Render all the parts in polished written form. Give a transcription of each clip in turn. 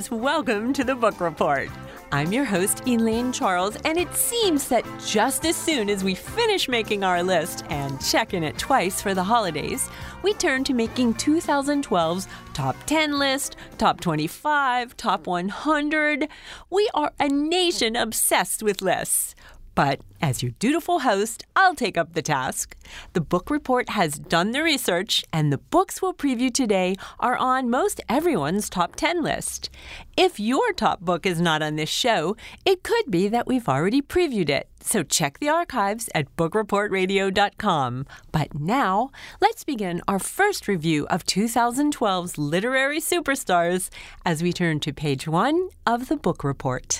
friends, welcome to the Book Report. I'm your host, Elaine Charles, and it seems that just as soon as we finish making our list and checking it twice for the holidays, we turn to making 2012's Top 10 list, Top 25, Top 100. We are a nation obsessed with lists. But as your dutiful host, I'll take up the task. The Book Report has done the research, and the books we'll preview today are on most everyone's top 10 list. If your top book is not on this show, it could be that we've already previewed it. So check the archives at bookreportradio.com. But now, let's begin our first review of 2012's literary superstars as we turn to page 1 of the Book Report.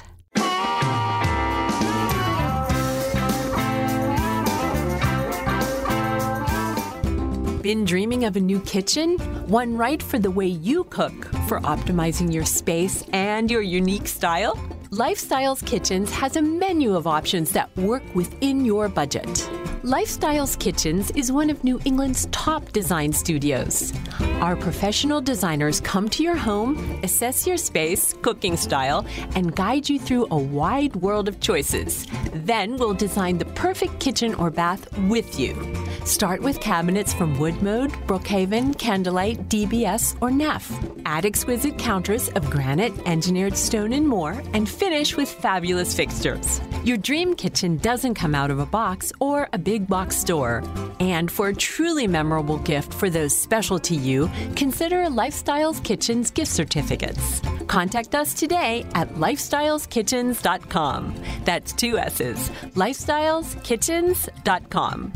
Been dreaming of a new kitchen? One right for the way you cook, for optimizing your space and your unique style? Lifestyles Kitchens has a menu of options that work within your budget. Lifestyles Kitchens is one of New England's top design studios. Our professional designers come to your home, assess your space, cooking style, and guide you through a wide world of choices. Then we'll design the perfect kitchen or bath with you. Start with cabinets from Woodmode, Brookhaven, Candlelight, DBS, or Neff. Add exquisite counters of granite, engineered stone, and more, and finish with fabulous fixtures. Your dream kitchen doesn't come out of a box or a big box store. And for a truly memorable gift for those special to you, consider Lifestyles Kitchens gift certificates. Contact us today at lifestyleskitchens.com. That's 2 S's. lifestyleskitchens.com.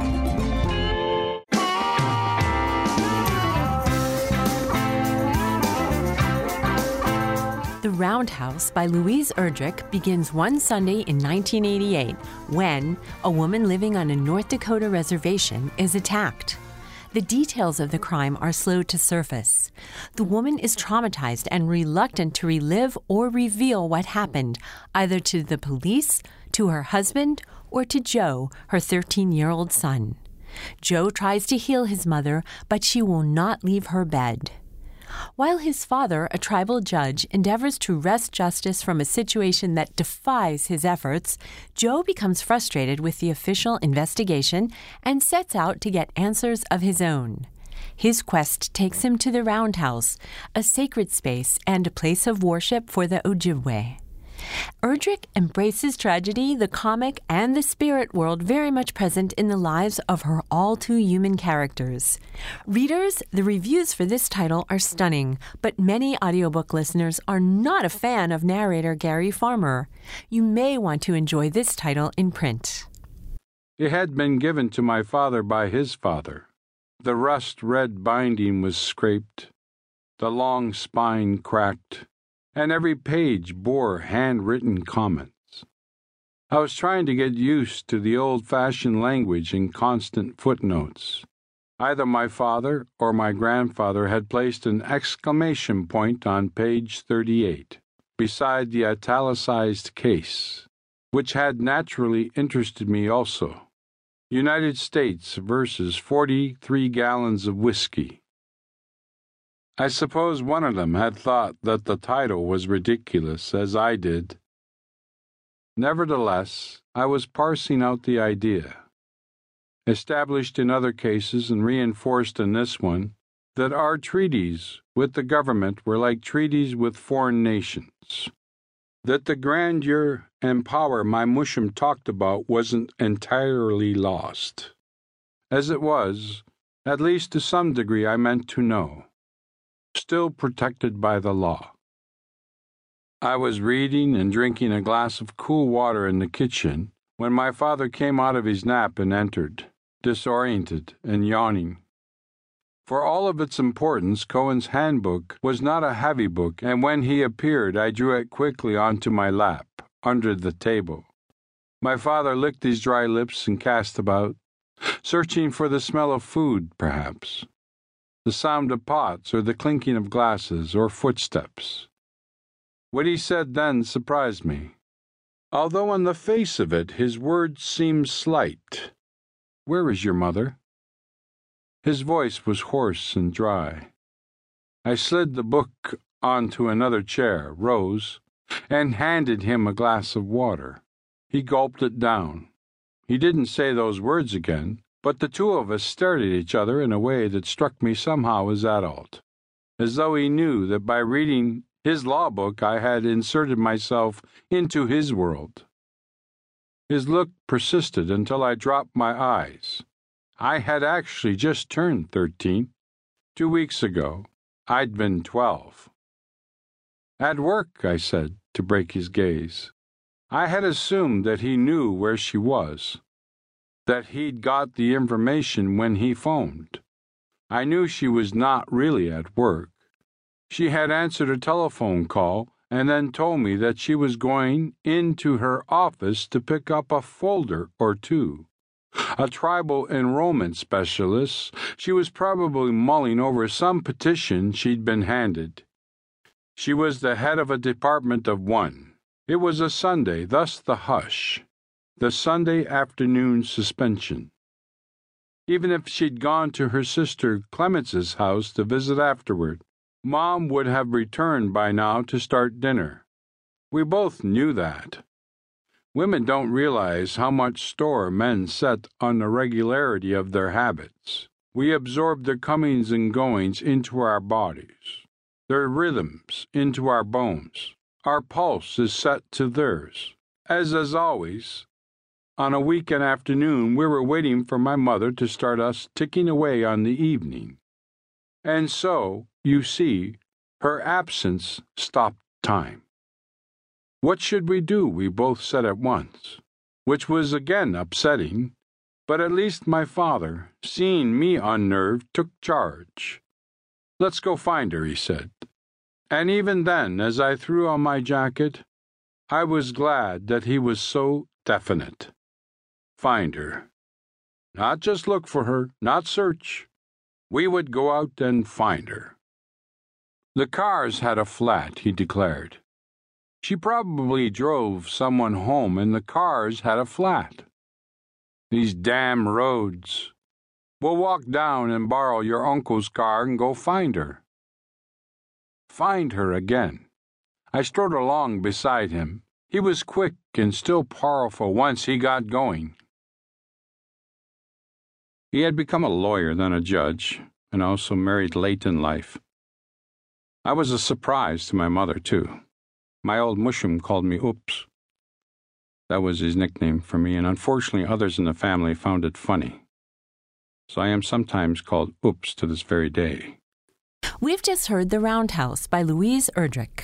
The Roundhouse by Louise Erdrich begins one Sunday in 1988 when a woman living on a North Dakota reservation is attacked. The details of the crime are slow to surface. The woman is traumatized and reluctant to relive or reveal what happened, either to the police, to her husband, or to Joe, her 13-year-old son. Joe tries to heal his mother, but she will not leave her bed. While his father, a tribal judge, endeavors to wrest justice from a situation that defies his efforts, Joe becomes frustrated with the official investigation and sets out to get answers of his own. His quest takes him to the Roundhouse, a sacred space and a place of worship for the Ojibwe. Erdrich embraces tragedy, the comic, and the spirit world very much present in the lives of her all-too-human characters. Readers, the reviews for this title are stunning, but many audiobook listeners are not a fan of narrator Gary Farmer. You may want to enjoy this title in print. It had been given to my father by his father. The rust-red binding was scraped, the long spine cracked, and every page bore handwritten comments. I was trying to get used to the old-fashioned language and constant footnotes. Either my father or my grandfather had placed an exclamation point on page 38, beside the italicized case, which had naturally interested me also. United States versus 43 gallons of whiskey. I suppose one of them had thought that the title was ridiculous, as I did. Nevertheless, I was parsing out the idea, established in other cases and reinforced in this one, that our treaties with the government were like treaties with foreign nations, that the grandeur and power my Musham talked about wasn't entirely lost. As it was, at least to some degree I meant to know. Still protected by the law. I was reading and drinking a glass of cool water in the kitchen when my father came out of his nap and entered, disoriented and yawning. For all of its importance, Cohen's Handbook was not a heavy book, and when he appeared, I drew it quickly onto my lap, under the table. My father licked his dry lips and cast about, searching for the smell of food, perhaps. The sound of pots, or the clinking of glasses, or footsteps. What he said then surprised me, although on the face of it his words seemed slight. "Where is your mother?" His voice was hoarse and dry. I slid the book onto another chair, rose, and handed him a glass of water. He gulped it down. He didn't say those words again, but the two of us stared at each other in a way that struck me somehow as adult, as though he knew that by reading his law book I had inserted myself into his world. His look persisted until I dropped my eyes. I had actually just turned 13. 2 weeks ago, I'd been 12. At work, I said, to break his gaze. I had assumed that he knew where she was, that he'd got the information when he phoned. I knew she was not really at work. She had answered a telephone call and then told me that she was going into her office to pick up a folder or two. A tribal enrollment specialist, she was probably mulling over some petition she'd been handed. She was the head of a department of one. It was a Sunday, thus the hush, the Sunday afternoon suspension. Even if she'd gone to her sister Clemence's house to visit afterward, Mom would have returned by now to start dinner. We both knew that. Women don't realize how much store men set on the regularity of their habits. We absorb their comings and goings into our bodies, their rhythms into our bones. Our pulse is set to theirs. As always, on a weekend afternoon we were waiting for my mother to start us ticking away on the evening. And so, you see, her absence stopped time. What should we do? We both said at once, which was again upsetting, but at least my father, seeing me unnerved, took charge. Let's go find her, he said. And even then, as I threw on my jacket, I was glad that he was so definite. Find her. Not just look for her, not search. We would go out and find her. The cars had a flat, he declared. She probably drove someone home and the cars had a flat. These damn roads. We'll walk down and borrow your uncle's car and go find her. Find her again. I strode along beside him. He was quick and still powerful once he got going. He had become a lawyer, then a judge, and also married late in life. I was a surprise to my mother, too. My old mushroom called me Oops. That was his nickname for me, and unfortunately others in the family found it funny. So I am sometimes called Oops to this very day. We've just heard The Roundhouse by Louise Erdrich.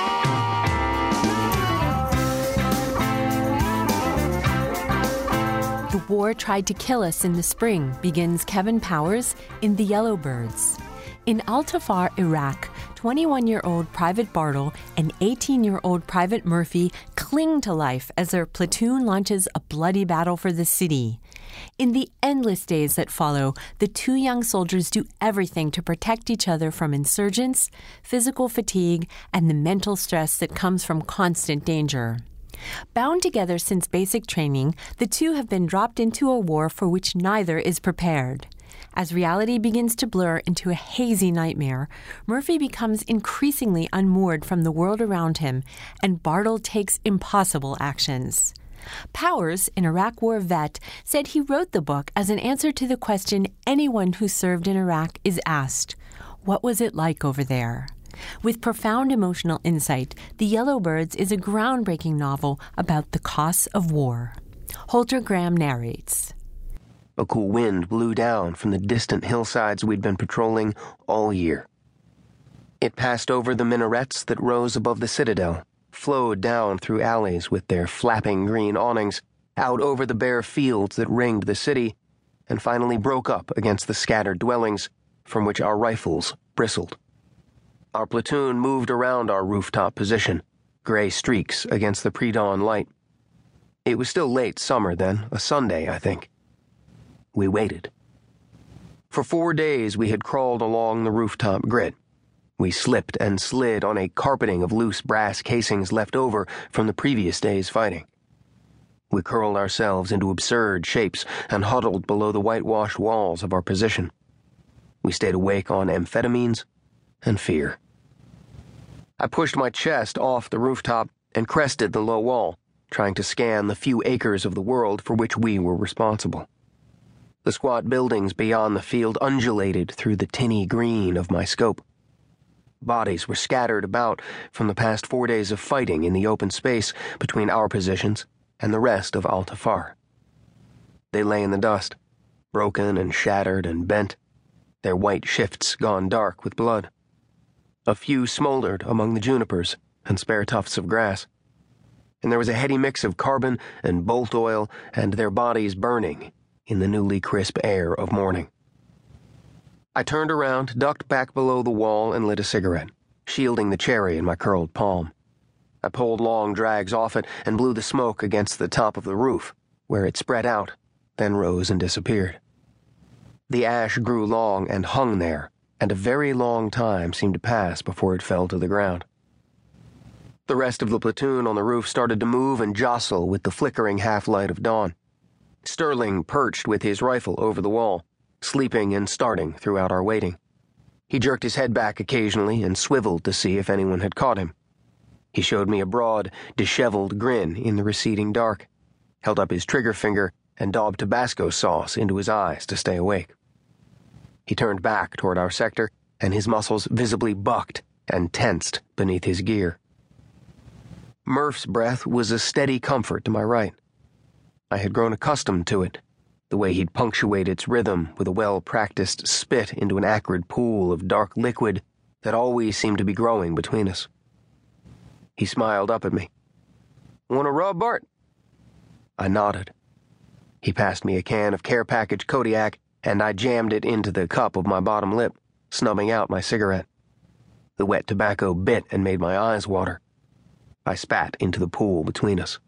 The war tried to kill us in the spring, begins Kevin Powers in The Yellowbirds. In Al-Tafar, Iraq, 21-year-old Private Bartle and 18-year-old Private Murphy cling to life as their platoon launches a bloody battle for the city. In the endless days that follow, the two young soldiers do everything to protect each other from insurgents, physical fatigue, and the mental stress that comes from constant danger. Bound together since basic training, the two have been dropped into a war for which neither is prepared. As reality begins to blur into a hazy nightmare, Murphy becomes increasingly unmoored from the world around him, and Bartle takes impossible actions. Powers, an Iraq War vet, said he wrote the book as an answer to the question anyone who served in Iraq is asked, "What was it like over there?" With profound emotional insight, The Yellowbirds is a groundbreaking novel about the costs of war. Holter Graham narrates. A cool wind blew down from the distant hillsides we'd been patrolling all year. It passed over the minarets that rose above the citadel, flowed down through alleys with their flapping green awnings, out over the bare fields that ringed the city, and finally broke up against the scattered dwellings from which our rifles bristled. Our platoon moved around our rooftop position, gray streaks against the pre-dawn light. It was still late summer then, a Sunday, I think. We waited. For 4 days we had crawled along the rooftop grid. We slipped and slid on a carpeting of loose brass casings left over from the previous day's fighting. We curled ourselves into absurd shapes and huddled below the whitewashed walls of our position. We stayed awake on amphetamines and fear. I pushed my chest off the rooftop and crested the low wall, trying to scan the few acres of the world for which we were responsible. The squat buildings beyond the field undulated through the tinny green of my scope. Bodies were scattered about from the past 4 days of fighting in the open space between our positions and the rest of Al-Tafar. They lay in the dust, broken and shattered and bent, their white shifts gone dark with blood. A few smoldered among the junipers and spare tufts of grass, and there was a heady mix of carbon and bolt oil and their bodies burning in the newly crisp air of morning. I turned around, ducked back below the wall, and lit a cigarette, shielding the cherry in my curled palm. I pulled long drags off it and blew the smoke against the top of the roof, where it spread out, then rose and disappeared. The ash grew long and hung there, and a very long time seemed to pass before it fell to the ground. The rest of the platoon on the roof started to move and jostle with the flickering half-light of dawn. Sterling perched with his rifle over the wall, sleeping and starting throughout our waiting. He jerked his head back occasionally and swiveled to see if anyone had caught him. He showed me a broad, disheveled grin in the receding dark, held up his trigger finger, and daubed Tabasco sauce into his eyes to stay awake. He turned back toward our sector, and his muscles visibly bucked and tensed beneath his gear. Murph's breath was a steady comfort to my right. I had grown accustomed to it, the way he'd punctuate its rhythm with a well-practiced spit into an acrid pool of dark liquid that always seemed to be growing between us. He smiled up at me. "Want a rub, Bart?" I nodded. He passed me a can of care package Kodiak, and I jammed it into the cup of my bottom lip, snubbing out my cigarette. The wet tobacco bit and made my eyes water. I spat into the pool between us.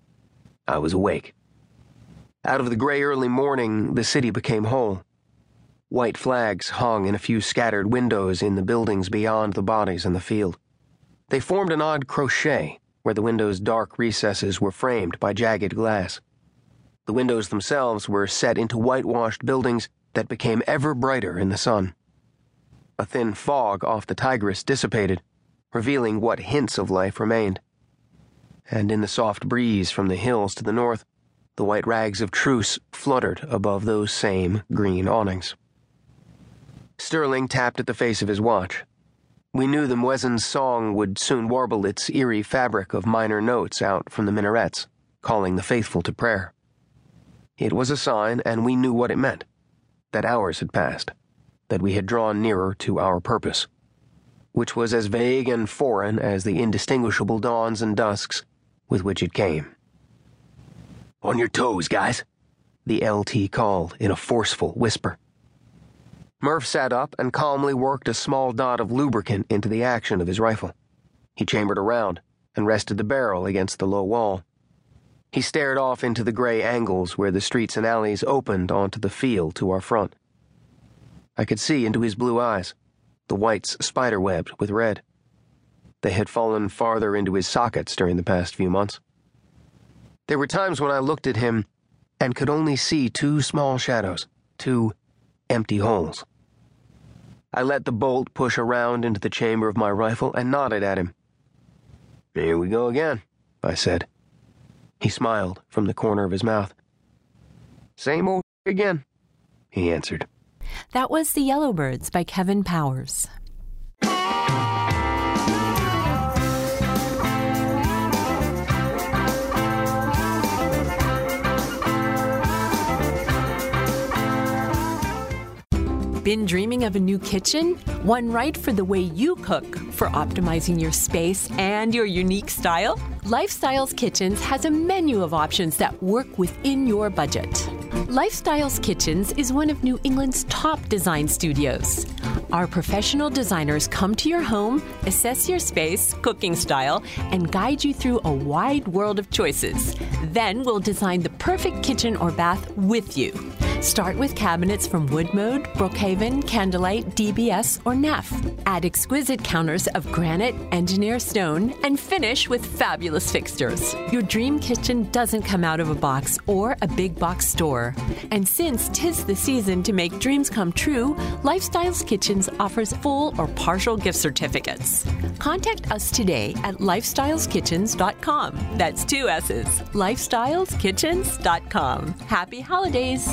I was awake. Out of the gray early morning, the city became whole. White flags hung in a few scattered windows in the buildings beyond the bodies in the field. They formed an odd crochet where the windows' dark recesses were framed by jagged glass. The windows themselves were set into whitewashed buildings that became ever brighter in the sun. A thin fog off the Tigris dissipated, revealing what hints of life remained. And in the soft breeze from the hills to the north, the white rags of truce fluttered above those same green awnings. Sterling tapped at the face of his watch. We knew the muezzin's song would soon warble its eerie fabric of minor notes out from the minarets, calling the faithful to prayer. It was a sign, and we knew what it meant, that hours had passed, that we had drawn nearer to our purpose, which was as vague and foreign as the indistinguishable dawns and dusks with which it came. "On your toes, guys," the LT called in a forceful whisper. Murph sat up and calmly worked a small dot of lubricant into the action of his rifle. He chambered around and rested the barrel against the low wall. He stared off into the gray angles where the streets and alleys opened onto the field to our front. I could see into his blue eyes, the whites spiderwebbed with red. They had fallen farther into his sockets during the past few months. There were times when I looked at him and could only see two small shadows, two empty holes. I let the bolt push around into the chamber of my rifle and nodded at him. "Here we go again," I said. He smiled from the corner of his mouth. "Same old again," he answered. That was The Yellowbirds by Kevin Powers. Been dreaming of a new kitchen? One right for the way you cook, for optimizing your space and your unique style? Lifestyles Kitchens has a menu of options that work within your budget. Lifestyles Kitchens is one of New England's top design studios. Our professional designers come to your home, assess your space, cooking style, and guide you through a wide world of choices. Then we'll design the perfect kitchen or bath with you. Start with cabinets from Woodmode, Brookhaven, Candlelight, DBS, or Neff. Add exquisite counters of granite, engineer stone, and finish with fabulous fixtures. Your dream kitchen doesn't come out of a box or a big box store. And since 'tis the season to make dreams come true, Lifestyles Kitchens offers full or partial gift certificates. Contact us today at lifestyleskitchens.com. That's 2 S's. lifestyleskitchens.com. Happy holidays.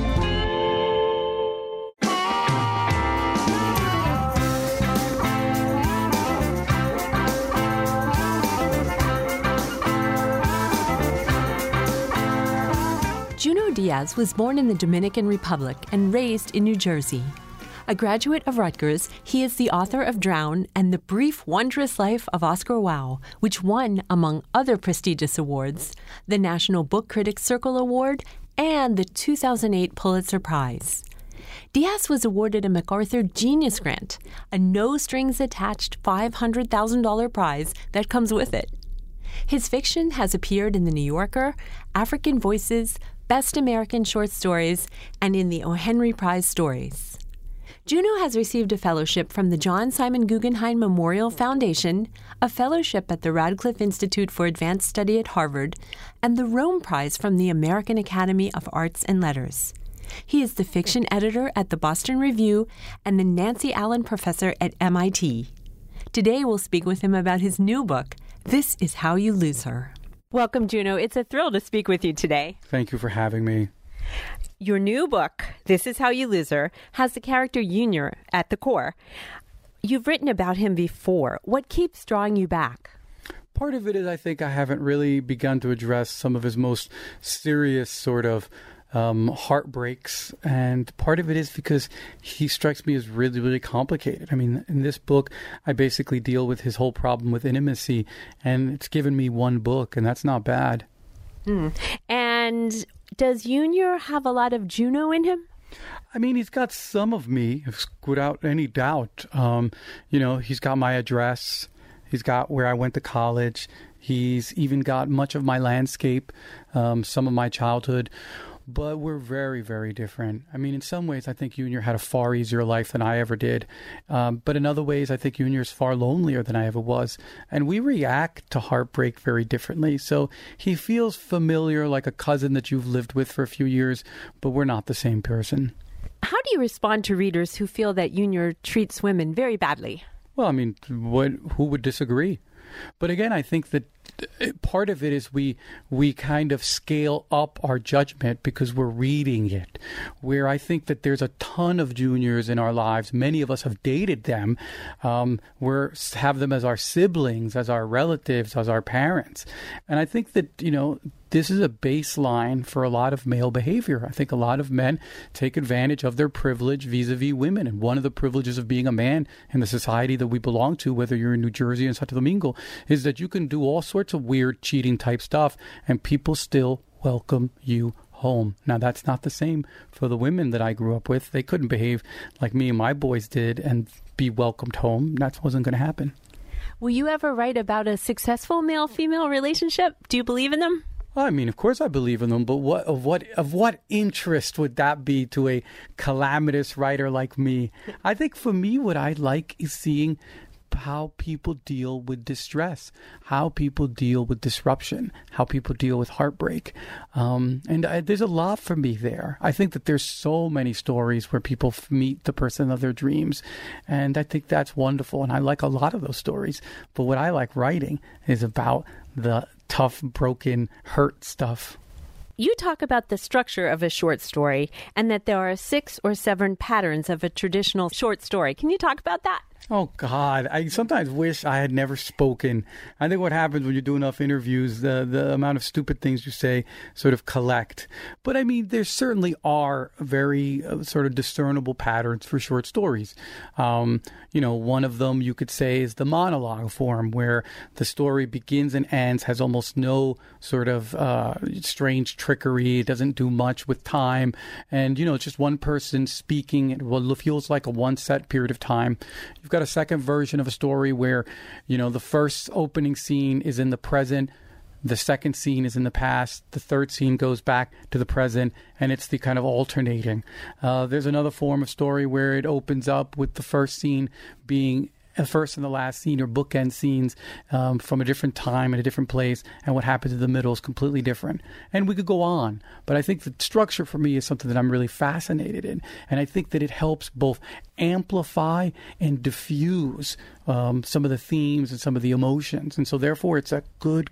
Junot Diaz was born in the Dominican Republic and raised in New Jersey. A graduate of Rutgers, he is the author of Drown and The Brief Wondrous Life of Oscar Wilde, which won, among other prestigious awards, the National Book Critics Circle Award and the 2008 Pulitzer Prize. Diaz was awarded a MacArthur Genius Grant, a no-strings-attached $500,000 prize that comes with it. His fiction has appeared in The New Yorker, African Voices, Best American Short Stories, and in the O. Henry Prize Stories. Junot has received a fellowship from the John Simon Guggenheim Memorial Foundation, a fellowship at the Radcliffe Institute for Advanced Study at Harvard, and the Rome Prize from the American Academy of Arts and Letters. He is the fiction editor at the Boston Review and the Nancy Allen Professor at MIT. Today we'll speak with him about his new book, This Is How You Lose Her. Welcome, Junot. It's a thrill to speak with you today. Thank you for having me. Your new book, This Is How You Lose Her, has the character Junior at the core. You've written about him before. What keeps drawing you back? Part of it is I think I haven't really begun to address some of his most serious sort of heartbreaks. And part of it is because he strikes me as really, really complicated. I mean, in this book, I basically deal with his whole problem with intimacy. And it's given me one book, and that's not bad. And does Junior have a lot of Junot in him? I mean, he's got some of me, without any doubt. He's got my address. He's got where I went to college. He's even got much of my landscape, some of my childhood. But we're very, very different. I mean, in some ways, I think Junior had a far easier life than I ever did. But in other ways, I think Junior's far lonelier than I ever was. And we react to heartbreak very differently. So he feels familiar, like a cousin that you've lived with for a few years, but we're not the same person. How do you respond to readers who feel that Junior treats women very badly? Well, I mean, who would disagree? But again, I think that part of it is we kind of scale up our judgment because we're reading it, where I think that there's a ton of Juniors in our lives. Many of us have dated them. We have them as our siblings, as our relatives, as our parents. And I think that, this is a baseline for a lot of male behavior. I think a lot of men take advantage of their privilege vis-a-vis women. And one of the privileges of being a man in the society that we belong to, whether you're in New Jersey and Santo Domingo, is that you can do all sorts of weird cheating type stuff and people still welcome you home. Now, that's not the same for the women that I grew up with. They couldn't behave like me and my boys did and be welcomed home. That wasn't going to happen. Will you ever write about a successful male-female relationship? Do you believe in them? I mean, of course I believe in them, but of what interest would that be to a calamitous writer like me? I think for me, what I like is seeing how people deal with distress, how people deal with disruption, how people deal with heartbreak. There's a lot for me there. I think that there's so many stories where people meet the person of their dreams. And I think that's wonderful. And I like a lot of those stories. But what I like writing is about the tough, broken, hurt stuff. You talk about the structure of a short story and that there are 6 or 7 patterns of a traditional short story. Can you talk about that? Oh, God. I sometimes wish I had never spoken. I think what happens when you do enough interviews, the amount of stupid things you say sort of collect. But I mean, there certainly are very sort of discernible patterns for short stories. One of them you could say is the monologue form, where the story begins and ends, has almost no sort of strange trickery. It doesn't do much with time. And, it's just one person speaking. It feels like a one set period of time. You've got a second version of a story where, the first opening scene is in the present. the second scene is in the past, the third scene goes back to the present, and it's the kind of alternating. There's another form of story where it opens up with the first scene being the first and the last scene, or bookend scenes from a different time and a different place, and what happens in the middle is completely different. And we could go on, but I think the structure for me is something that I'm really fascinated in, and I think that it helps both amplify and diffuse some of the themes and some of the emotions, and so therefore it's a good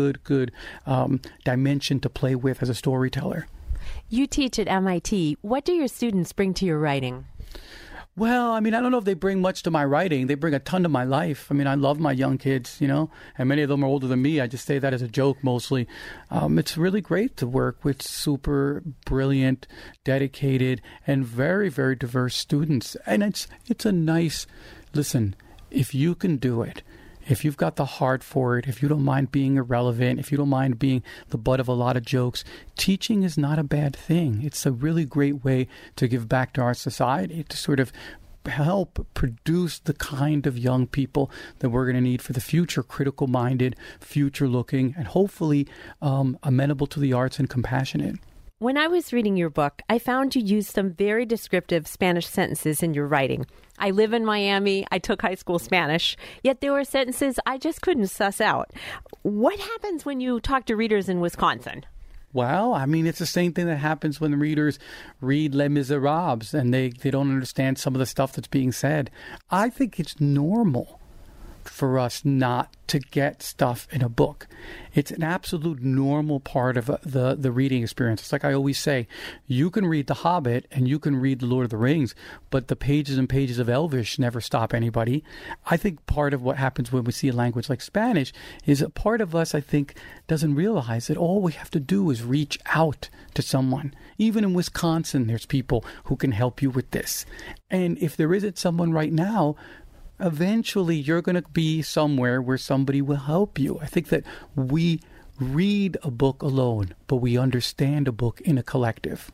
dimension to play with as a storyteller. You teach at MIT. What do your students bring to your writing? Well, I mean, I don't know if they bring much to my writing. They bring a ton to my life. I mean, I love my young kids, and many of them are older than me. I just say that as a joke mostly. It's really great to work with super brilliant, dedicated, and very, very diverse students. And it's a nice, listen, if you can do it, if you've got the heart for it, if you don't mind being irrelevant, if you don't mind being the butt of a lot of jokes, teaching is not a bad thing. It's a really great way to give back to our society, to sort of help produce the kind of young people that we're going to need for the future, critical-minded, future-looking, and hopefully amenable to the arts and compassionate. When I was reading your book, I found you used some very descriptive Spanish sentences in your writing. I live in Miami. I took high school Spanish, yet there were sentences I just couldn't suss out. What happens when you talk to readers in Wisconsin? Well, I mean, it's the same thing that happens when the readers read Les Miserables and they don't understand some of the stuff that's being said. I think it's normal for us not to get stuff in a book. It's an absolute normal part of the reading experience. It's like I always say, you can read The Hobbit and you can read The Lord of the Rings, but the pages and pages of Elvish never stop anybody. I think part of what happens when we see a language like Spanish is a part of us, I think, doesn't realize that all we have to do is reach out to someone. Even in Wisconsin, there's people who can help you with this. And if there isn't someone right now, eventually you're going to be somewhere where somebody will help you. I think that we read a book alone, but we understand a book in a collective.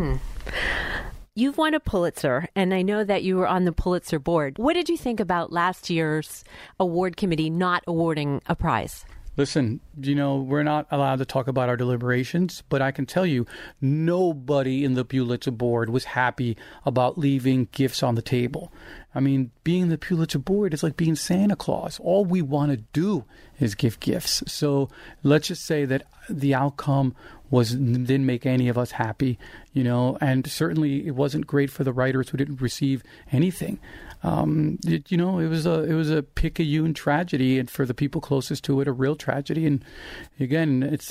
You've won a Pulitzer, and I know that you were on the Pulitzer board. What did you think about last year's award committee not awarding a prize? Listen, we're not allowed to talk about our deliberations, but I can tell you nobody in the Pulitzer board was happy about leaving gifts on the table. I mean, being the Pulitzer board is like being Santa Claus. All we want to do is give gifts. So let's just say that the outcome didn't make any of us happy, and certainly it wasn't great for the writers who didn't receive anything. It was a picayune tragedy, and for the people closest to it, a real tragedy. And again, it's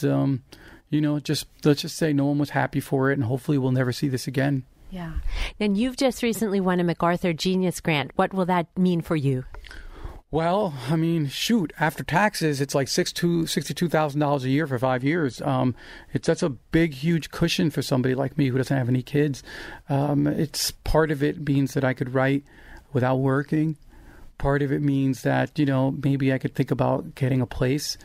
let's just say no one was happy for it, and hopefully we'll never see this again. Yeah. And you've just recently won a MacArthur Genius Grant. What will that mean for you? Well, I mean, after taxes, it's like $62,000 a year for 5 years. That's a big, huge cushion for somebody like me who doesn't have any kids. It's part of it means that I could write without working. Part of it means that, maybe I could think about getting a place.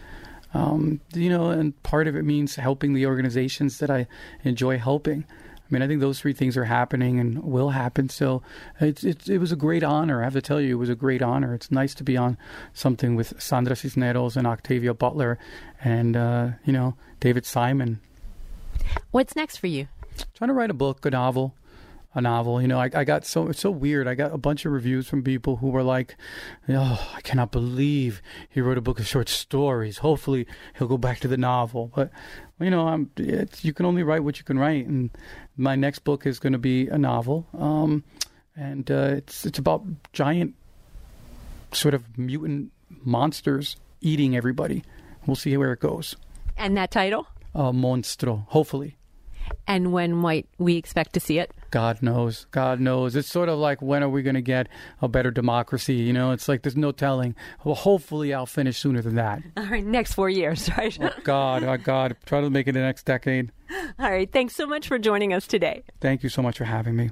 And part of it means helping the organizations that I enjoy helping. I mean, I think those three things are happening and will happen. So it was a great honor. I have to tell you, it was a great honor. It's nice to be on something with Sandra Cisneros and Octavia Butler and, David Simon. What's next for you? Trying to write a book, a novel. I got it's so weird. I got a bunch of reviews from people who were like, "Oh, I cannot believe he wrote a book of short stories. Hopefully he'll go back to the novel." But, you can only write what you can write. And my next book is going to be a novel. And it's about giant sort of mutant monsters eating everybody. We'll see where it goes. And that title? Monstro, hopefully. And when might we expect to see it? God knows. God knows. It's sort of like, when are we going to get a better democracy? It's like there's no telling. Well, hopefully I'll finish sooner than that. All right, next 4 years, right? Oh, God. Try to make it the next decade. All right. Thanks so much for joining us today. Thank you so much for having me.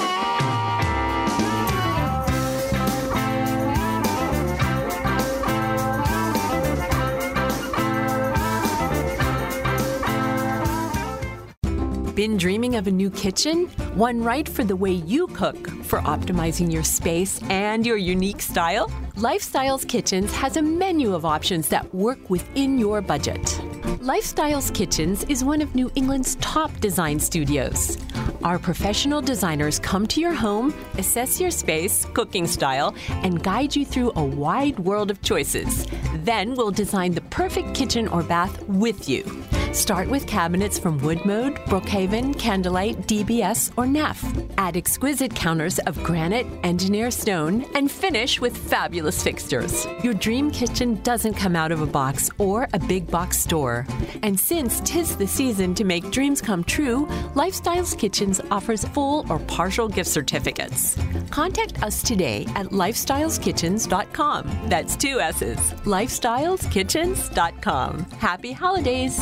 Been dreaming of a new kitchen? One right for the way you cook, for optimizing your space and your unique style? Lifestyles Kitchens has a menu of options that work within your budget. Lifestyles Kitchens is one of New England's top design studios. Our professional designers come to your home, assess your space, cooking style, and guide you through a wide world of choices. Then we'll design the perfect kitchen or bath with you. Start with cabinets from Woodmode, Brookhaven, Candlelight, DBS, or Neff. Add exquisite counters of granite, engineer stone, and finish with fabulous fixtures. Your dream kitchen doesn't come out of a box or a big box store. And since 'tis the season to make dreams come true, Lifestyles Kitchens offers full or partial gift certificates. Contact us today at lifestyleskitchens.com. That's 2 S's. lifestyleskitchens.com. Happy holidays!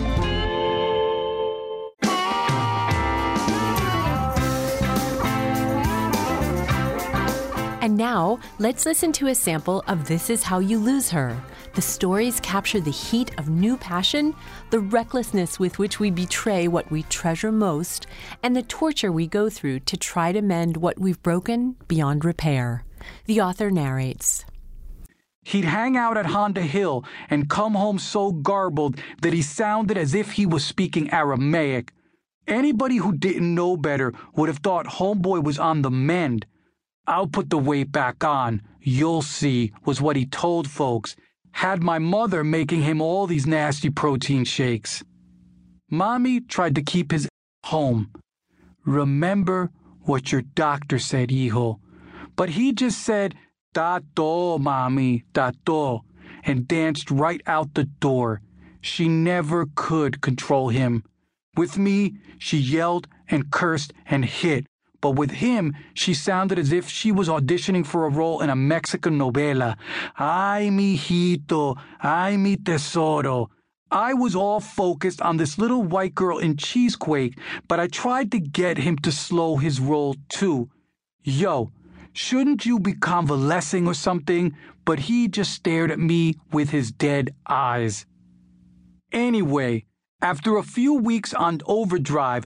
And now, let's listen to a sample of This Is How You Lose Her. The stories capture the heat of new passion, the recklessness with which we betray what we treasure most, and the torture we go through to try to mend what we've broken beyond repair. The author narrates. He'd hang out at Honda Hill and come home so garbled that he sounded as if he was speaking Aramaic. Anybody who didn't know better would have thought homeboy was on the mend. "I'll put the weight back on, you'll see," was what he told folks. Had my mother making him all these nasty protein shakes. Mommy tried to keep his home. "Remember what your doctor said, hijo." But he just said, "Tato, mommy, tato," and danced right out the door. She never could control him. With me, she yelled and cursed and hit. But with him, she sounded as if she was auditioning for a role in a Mexican novela. "Ay, mijito, ay, mi tesoro." I was all focused on this little white girl in Cheesequake, but I tried to get him to slow his roll too. "Yo, shouldn't you be convalescing or something?" But he just stared at me with his dead eyes. Anyway, after a few weeks on overdrive,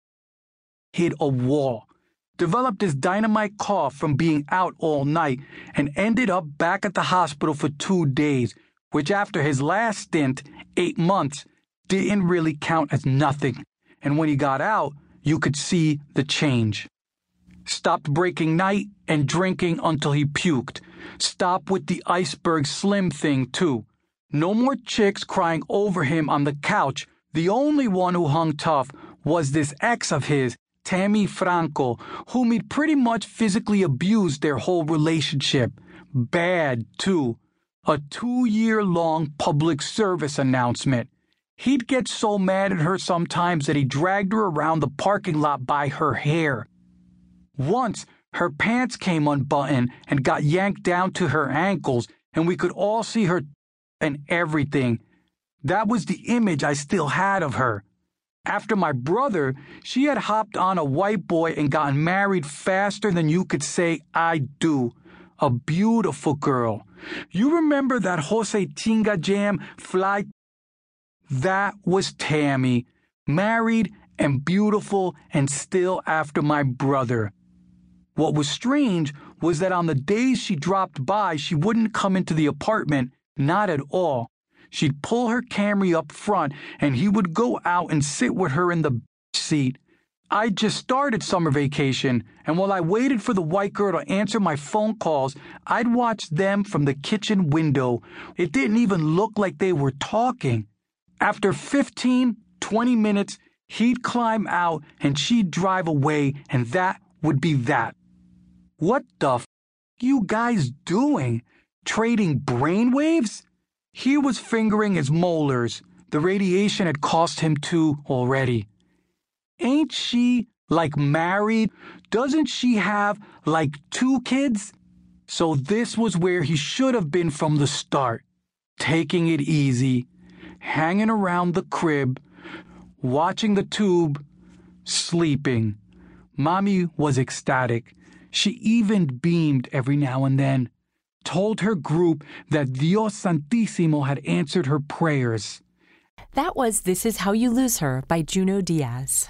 hit a wall. Developed this dynamite cough from being out all night, and ended up back at the hospital for 2 days, which after his last stint, 8 months, didn't really count as nothing. And when he got out, you could see the change. Stopped breaking night and drinking until he puked. Stopped with the iceberg slim thing, too. No more chicks crying over him on the couch. The only one who hung tough was this ex of his, Tammy Franco, whom he'd pretty much physically abused their whole relationship. Bad, too. A 2-year-long public service announcement. He'd get so mad at her sometimes that he dragged her around the parking lot by her hair. Once, her pants came unbuttoned and got yanked down to her ankles, and we could all see her and everything. That was the image I still had of her. After my brother, she had hopped on a white boy and gotten married faster than you could say "I do." A beautiful girl. You remember that Jose Tinga jam, Fly? That was Tammy. Married and beautiful and still after my brother. What was strange was that on the days she dropped by, she wouldn't come into the apartment, not at all. She'd pull her Camry up front, and he would go out and sit with her in the seat. I'd just started summer vacation, and while I waited for the white girl to answer my phone calls, I'd watch them from the kitchen window. It didn't even look like they were talking. After 15, 20 minutes, he'd climb out, and she'd drive away, and that would be that. What the f*** you guys doing? Trading brainwaves? He was fingering his molars. The radiation had cost him 2 already. Ain't she, like, married? Doesn't she have, like, 2 kids? So this was where he should have been from the start. Taking it easy, hanging around the crib, watching the tube, sleeping. Mommy was ecstatic. She even beamed every now and then. Told her group that Dios Santísimo had answered her prayers. That was This Is How You Lose Her by Junot Diaz.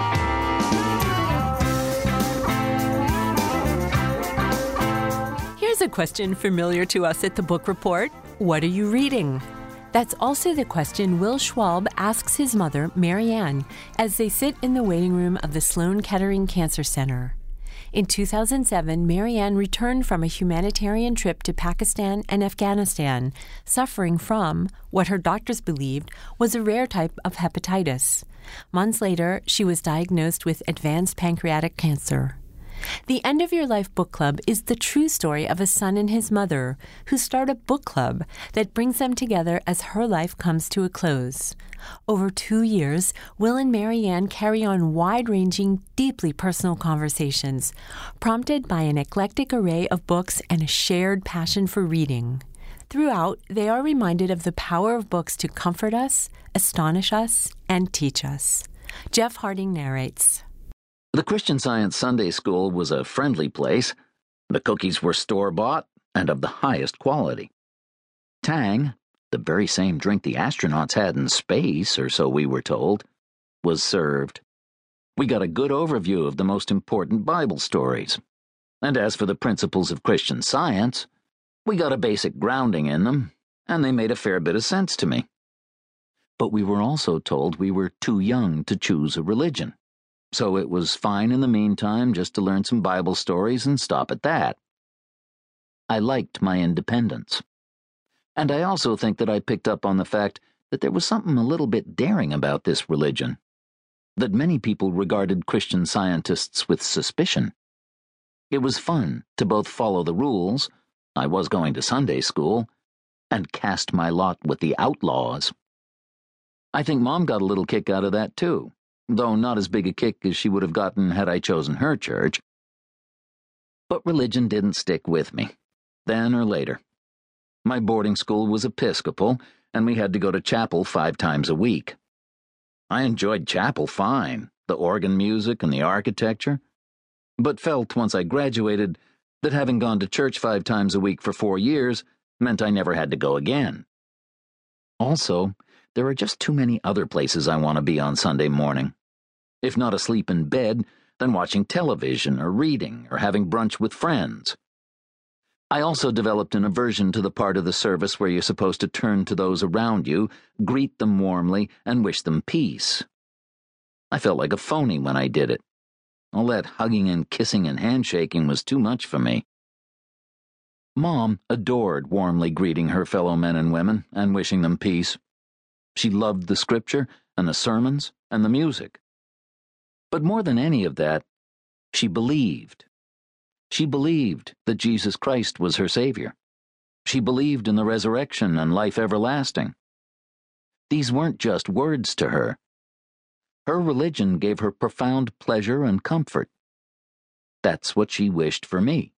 Here's Here's a question familiar to us at the Book Report. What are you reading? That's also the question Will Schwalb asks his mother, Marianne, as they sit in the waiting room of the Sloan Kettering Cancer Center. In 2007, Marianne returned from a humanitarian trip to Pakistan and Afghanistan, suffering from what her doctors believed was a rare type of hepatitis. Months later, she was diagnosed with advanced pancreatic cancer. The End of Your Life Book Club is the true story of a son and his mother who start a book club that brings them together as her life comes to a close. Over 2 years, Will and Marianne carry on wide-ranging, deeply personal conversations, prompted by an eclectic array of books and a shared passion for reading. Throughout, they are reminded of the power of books to comfort us, astonish us, and teach us. Jeff Harding narrates. The Christian Science Sunday School was a friendly place. The cookies were store-bought and of the highest quality. Tang, the very same drink the astronauts had in space, or so we were told, was served. We got a good overview of the most important Bible stories. And as for the principles of Christian Science, we got a basic grounding in them, and they made a fair bit of sense to me. But we were also told we were too young to choose a religion. So it was fine in the meantime just to learn some Bible stories and stop at that. I liked my independence. And I also think that I picked up on the fact that there was something a little bit daring about this religion, that many people regarded Christian Scientists with suspicion. It was fun to both follow the rules, I was going to Sunday school, and cast my lot with the outlaws. I think Mom got a little kick out of that too, though not as big a kick as she would have gotten had I chosen her church. But religion didn't stick with me, then or later. My boarding school was Episcopal, and we had to go to chapel 5 times a week. I enjoyed chapel fine, the organ music and the architecture, but felt once I graduated that having gone to church 5 times a week for 4 years meant I never had to go again. Also, there are just too many other places I want to be on Sunday morning. If not asleep in bed, then watching television or reading or having brunch with friends. I also developed an aversion to the part of the service where you're supposed to turn to those around you, greet them warmly, and wish them peace. I felt like a phony when I did it. All that hugging and kissing and handshaking was too much for me. Mom adored warmly greeting her fellow men and women and wishing them peace. She loved the scripture and the sermons and the music. But more than any of that, she believed. She believed that Jesus Christ was her Savior. She believed in the resurrection and life everlasting. These weren't just words to her. Her religion gave her profound pleasure and comfort. That's what she wished for me.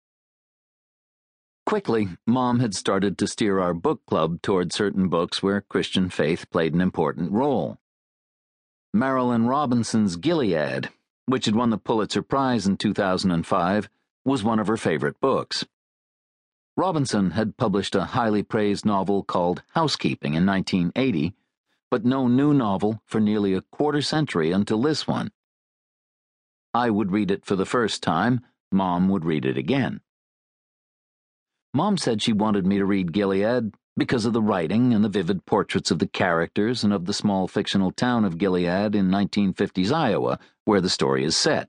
Quickly, Mom had started to steer our book club toward certain books where Christian faith played an important role. Marilynne Robinson's Gilead, which had won the Pulitzer Prize in 2005, was one of her favorite books. Robinson had published a highly praised novel called Housekeeping in 1980, but no new novel for nearly a quarter-century until this one. I would read it for the first time, Mom would read it again. Mom said she wanted me to read Gilead because of the writing and the vivid portraits of the characters and of the small fictional town of Gilead in 1950s Iowa, where the story is set.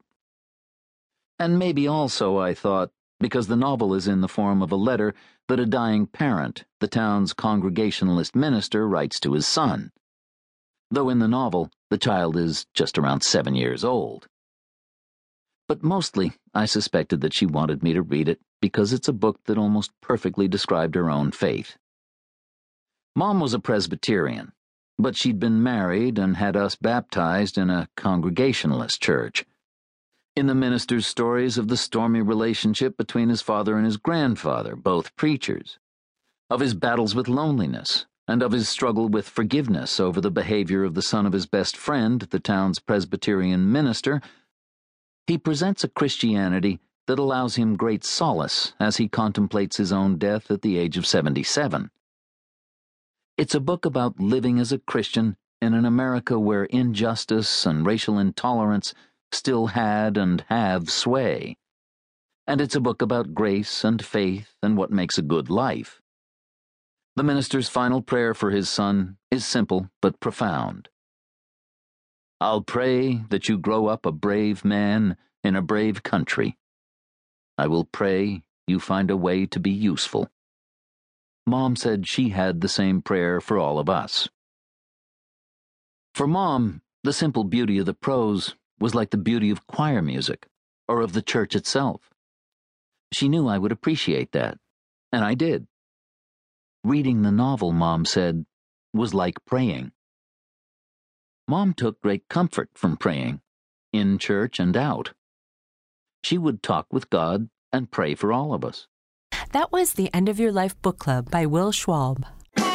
And maybe also, I thought, because the novel is in the form of a letter that a dying parent, the town's Congregationalist minister, writes to his son. Though in the novel, the child is just around 7 years old. But mostly, I suspected that she wanted me to read it because it's a book that almost perfectly described her own faith. Mom was a Presbyterian, but she'd been married and had us baptized in a Congregationalist church. In the minister's stories of the stormy relationship between his father and his grandfather, both preachers, of his battles with loneliness, and of his struggle with forgiveness over the behavior of the son of his best friend, the town's Presbyterian minister, he presents a Christianity that allows him great solace as he contemplates his own death at the age of 77. It's a book about living as a Christian in an America where injustice and racial intolerance still had and have sway. and it's a book about grace and faith and what makes a good life. The minister's final prayer for his son is simple but profound. I'll pray that you grow up a brave man in a brave country. I will pray you find a way to be useful. Mom said she had the same prayer for all of us. For Mom, the simple beauty of the prose was like the beauty of choir music or of the church itself. She knew I would appreciate that, and I did. Reading the novel, Mom said, was like praying. Mom took great comfort from praying, in church and out. She would talk with God and pray for all of us. That was The End of Your Life Book Club by Will Schwalb.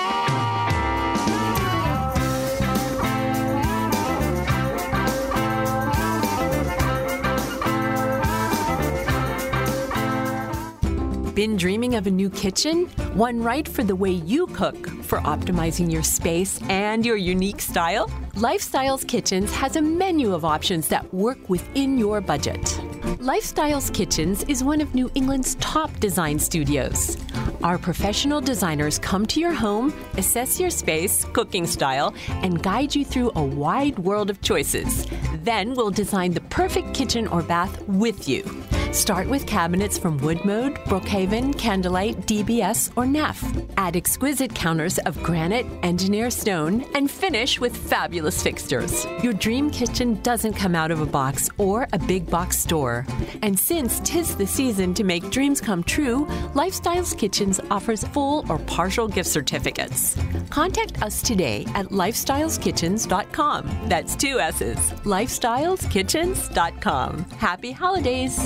Been dreaming of a new kitchen? One right for the way you cook, for optimizing your space and your unique style? Lifestyles Kitchens has a menu of options that work within your budget. Lifestyles Kitchens is one of New England's top design studios. Our professional designers come to your home, assess your space, cooking style, and guide you through a wide world of choices. Then we'll design the perfect kitchen or bath with you. Start with cabinets from Woodmode, Brookhaven, Candlelight, DBS, or Neff. Add exquisite counters of granite, engineer stone, and finish with fabulous fixtures. Your dream kitchen doesn't come out of a box or a big box store. And since 'tis the season to make dreams come true, Lifestyles Kitchens offers full or partial gift certificates. Contact us today at lifestyleskitchens.com. That's 2 S's. lifestyleskitchens.com. Happy holidays!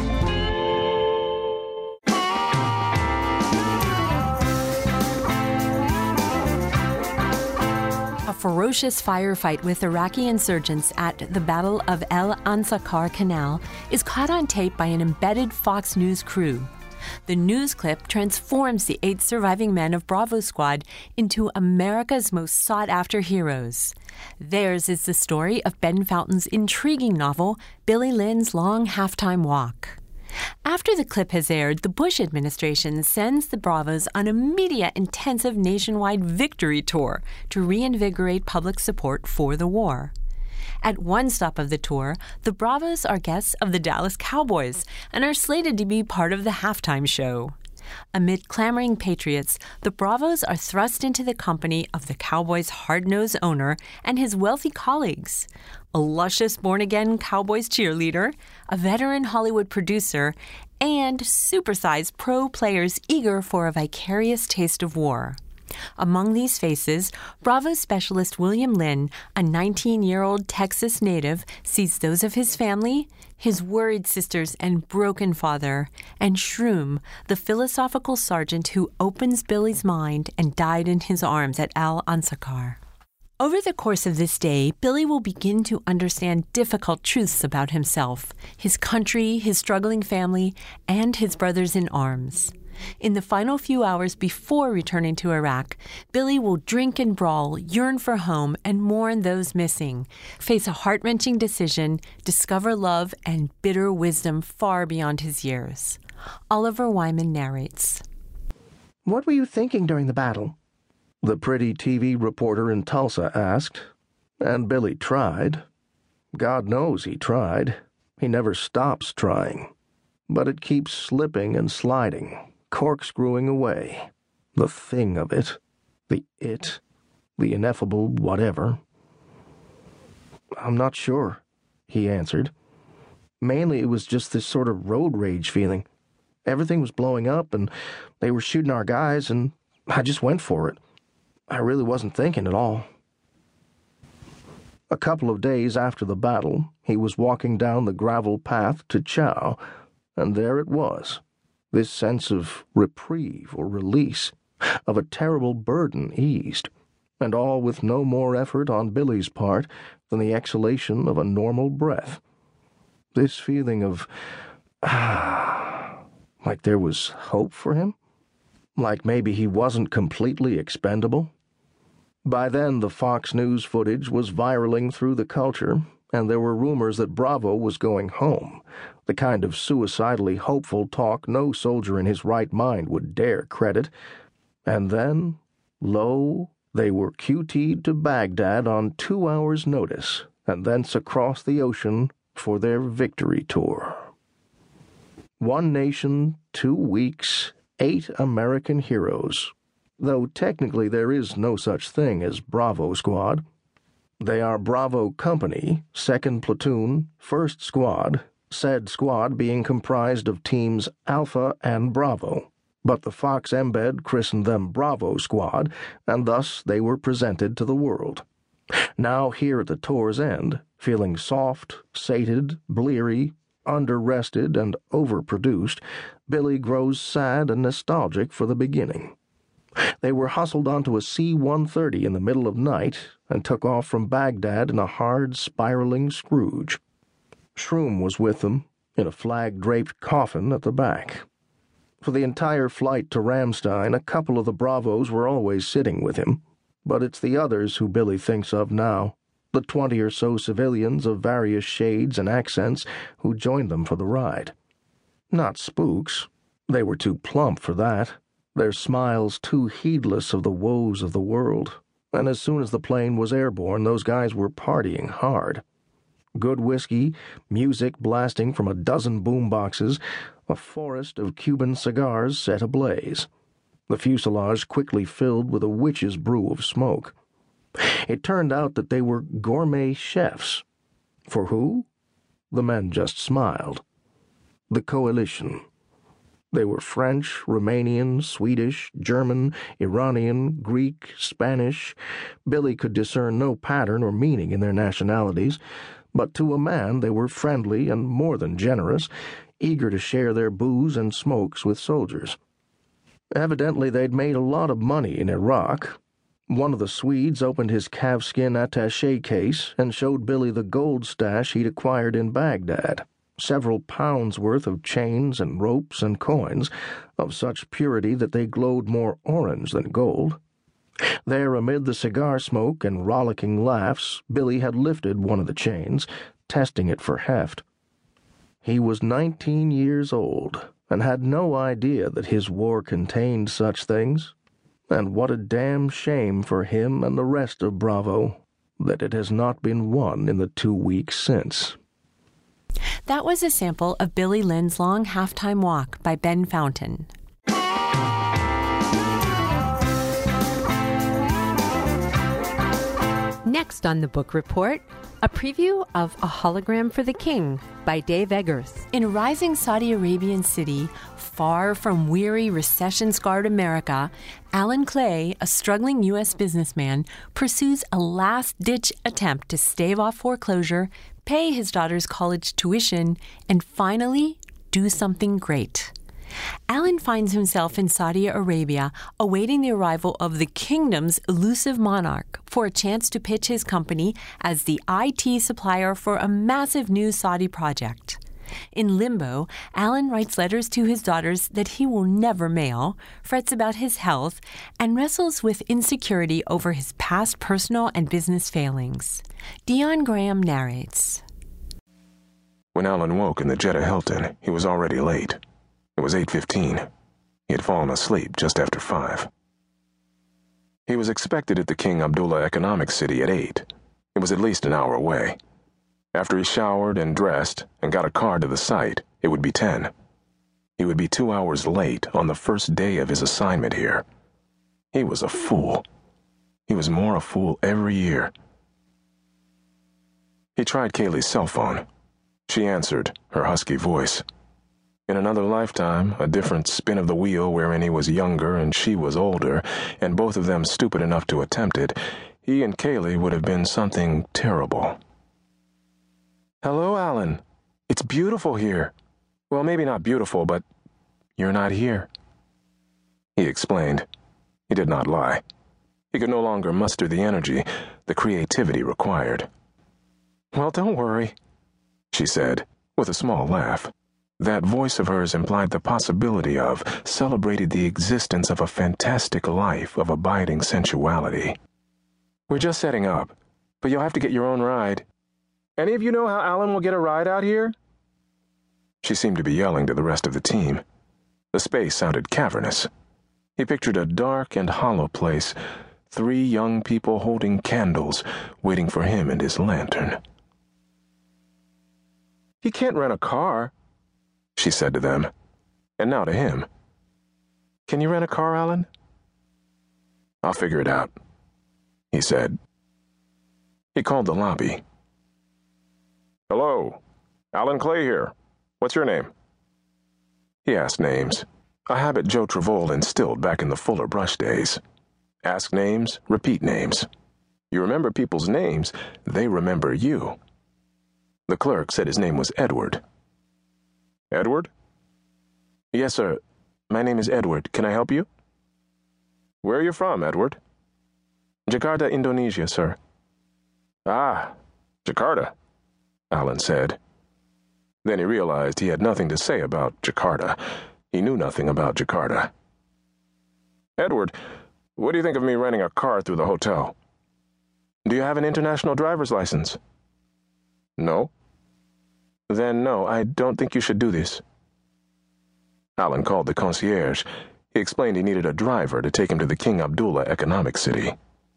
A ferocious firefight with Iraqi insurgents at the Battle of El Ansakar Canal is caught on tape by an embedded Fox News crew. The news clip transforms the 8 surviving men of Bravo Squad into America's most sought-after heroes. Theirs is the story of Ben Fountain's intriguing novel, Billy Lynn's Long Halftime Walk. After the clip has aired, the Bush administration sends the Bravos on a media-intensive nationwide victory tour to reinvigorate public support for the war. At one stop of the tour, the Bravos are guests of the Dallas Cowboys and are slated to be part of the halftime show. Amid clamoring patriots, the Bravos are thrust into the company of the Cowboys' hard-nosed owner and his wealthy colleagues. A luscious born-again Cowboys cheerleader, a veteran Hollywood producer, and supersized pro players eager for a vicarious taste of war. Among these faces, Bravo specialist William Lynn, a 19-year-old Texas native, sees those of his family, his worried sisters and broken father, and Shroom, the philosophical sergeant who opens Billy's mind and died in his arms at Al Ansakar. Over the course of this day, Billy will begin to understand difficult truths about himself, his country, his struggling family, and his brothers in arms. In the final few hours before returning to Iraq, Billy will drink and brawl, yearn for home, and mourn those missing, face a heart-wrenching decision, discover love and bitter wisdom far beyond his years. Oliver Wyman narrates. "What were you thinking during the battle?" the pretty TV reporter in Tulsa asked. And Billy tried. God knows he tried. He never stops trying. But it keeps slipping and sliding, corkscrewing away. The thing of it, the ineffable whatever. "I'm not sure," he answered. "Mainly it was just this sort of road rage feeling. Everything was blowing up, and they were shooting our guys, and I just went for it. I really wasn't thinking at all." A couple of days after the battle, he was walking down the gravel path to Chow, and there it was, this sense of reprieve or release, of a terrible burden eased, and all with no more effort on Billy's part than the exhalation of a normal breath. This feeling of, like there was hope for him, like maybe he wasn't completely expendable. By then the Fox News footage was viraling through the culture, and there were rumors that Bravo was going home, the kind of suicidally hopeful talk no soldier in his right mind would dare credit. And then, lo, they were QT'd to Baghdad on 2 hours' notice, and thence across the ocean for their victory tour. 1 nation, 2 weeks, 8 American heroes, though technically there is no such thing as Bravo Squad. They are Bravo Company, 2nd Platoon, 1st Squad, said squad being comprised of teams Alpha and Bravo, but the Fox Embed christened them Bravo Squad, and thus they were presented to the world. Now here at the tour's end, feeling soft, sated, bleary, under-rested, and overproduced, Billy grows sad and nostalgic for the beginning. They were hustled onto a C-130 in the middle of night and took off from Baghdad in a hard, spiraling Scrooge. Shroom was with them, in a flag-draped coffin at the back. For the entire flight to Ramstein, a couple of the Bravos were always sitting with him, but it's the others who Billy thinks of now, the 20 or so civilians of various shades and accents who joined them for the ride. Not spooks. They were too plump for that, their smiles too heedless of the woes of the world, and as soon as the plane was airborne, those guys were partying hard. Good whiskey, music blasting from a dozen boomboxes, a forest of Cuban cigars set ablaze. The fuselage quickly filled with a witch's brew of smoke. It turned out that they were gourmet chefs. For who? The men just smiled. The Coalition. They were French, Romanian, Swedish, German, Iranian, Greek, Spanish. Billy could discern no pattern or meaning in their nationalities, but to a man they were friendly and more than generous, eager to share their booze and smokes with soldiers. Evidently they'd made a lot of money in Iraq. One of the Swedes opened his calfskin attaché case and showed Billy the gold stash he'd acquired in Baghdad, several pounds worth of chains and ropes and coins, of such purity that they glowed more orange than gold. There, amid the cigar smoke and rollicking laughs, Billy had lifted one of the chains, testing it for heft. He was 19 years old, and had no idea that his war contained such things. And what a damn shame for him and the rest of Bravo that it has not been won in the 2 weeks since. That was a sample of Billy Lynn's Long Halftime Walk by Ben Fountain. Next on the book report, a preview of A Hologram for the King by Dave Eggers. In a rising Saudi Arabian city, far from weary, recession-scarred America, Alan Clay, a struggling U.S. businessman, pursues a last-ditch attempt to stave off foreclosure, pay his daughter's college tuition, and finally do something great. Alan finds himself in Saudi Arabia, awaiting the arrival of the kingdom's elusive monarch for a chance to pitch his company as the IT supplier for a massive new Saudi project. In limbo, Alan writes letters to his daughters that he will never mail, frets about his health, and wrestles with insecurity over his past personal and business failings. Dion Graham narrates. When Alan woke in the Jeddah Hilton, he was already late. It was 8:15. He had fallen asleep just after 5. He was expected at the King Abdullah Economic City at 8. It was at least an hour away. After he showered and dressed and got a car to the site, it would be 10. He would be 2 hours late on the first day of his assignment here. He was a fool. He was more a fool every year. He tried Kaylee's cell phone. She answered, her husky voice. In another lifetime, a different spin of the wheel wherein he was younger and she was older, and both of them stupid enough to attempt it, he and Kaylee would have been something terrible. Hello, Alan. It's beautiful here. Well, maybe not beautiful, but you're not here. He explained. He did not lie. He could no longer muster the energy, the creativity required. Well, don't worry, she said, with a small laugh. That voice of hers implied the possibility of, celebrated the existence of a fantastic life of abiding sensuality. We're just setting up, but you'll have to get your own ride. Any of you know how Alan will get a ride out here? She seemed to be yelling to the rest of the team. The space sounded cavernous. He pictured a dark and hollow place, 3 young people holding candles, waiting for him and his lantern. He can't rent a car, she said to them, and now to him. Can you rent a car, Alan? I'll figure it out, he said. He called the lobby. Hello, Alan Clay here. What's your name? He asked names, a habit Joe Travolle instilled back in the Fuller Brush days. Ask names, repeat names. You remember people's names, they remember you. The clerk said his name was Edward. Edward? Yes, sir. My name is Edward. Can I help you? Where are you from, Edward? Jakarta, Indonesia, sir. Ah, Jakarta, Alan said. Then he realized he had nothing to say about Jakarta. He knew nothing about Jakarta. Edward, what do you think of me renting a car through the hotel? Do you have an international driver's license? No. Then no, I don't think you should do this. Alan called the concierge. He explained he needed a driver to take him to the King Abdullah Economic City.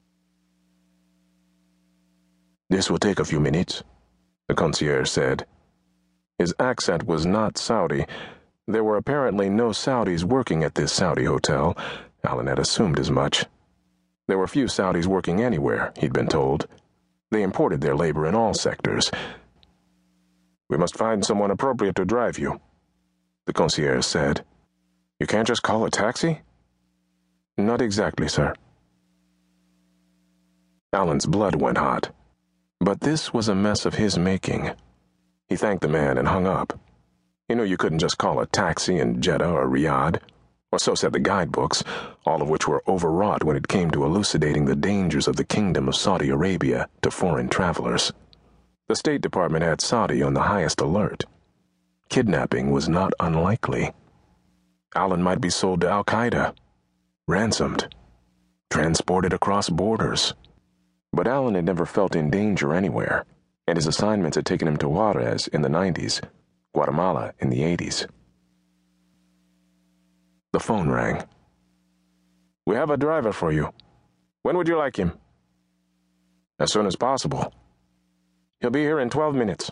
This will take a few minutes, the concierge said. His accent was not Saudi. There were apparently no Saudis working at this Saudi hotel. Alan had assumed as much. There were few Saudis working anywhere, he'd been told. They imported their labor in all sectors. We must find someone appropriate to drive you, the concierge said. You can't just call a taxi? Not exactly, sir. Alan's blood went hot. But this was a mess of his making. He thanked the man and hung up. He knew you couldn't just call a taxi in Jeddah or Riyadh, or so said the guidebooks, all of which were overwrought when it came to elucidating the dangers of the Kingdom of Saudi Arabia to foreign travelers. The State Department had Saudi on the highest alert. Kidnapping was not unlikely. Alan might be sold to Al-Qaeda, ransomed, transported across borders. But Alan had never felt in danger anywhere, and his assignments had taken him to Juarez in the 90s, Guatemala in the 80s. The phone rang. We have a driver for you. When would you like him? As soon as possible. He'll be here in 12 minutes.